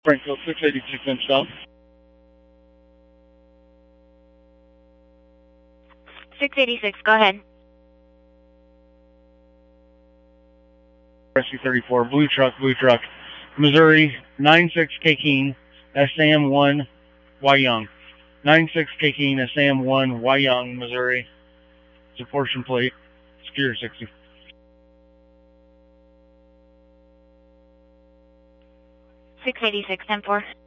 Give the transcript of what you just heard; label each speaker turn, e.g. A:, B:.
A: Springfield 686 inch south.
B: 686, go ahead.
A: Rescue 34, blue truck, Missouri, 96 Kakeen, SM1, Wyong. 96 Kakeen, SM1, Wyong, Missouri. It's a portion plate, Secure 60.
B: 686, 10-4.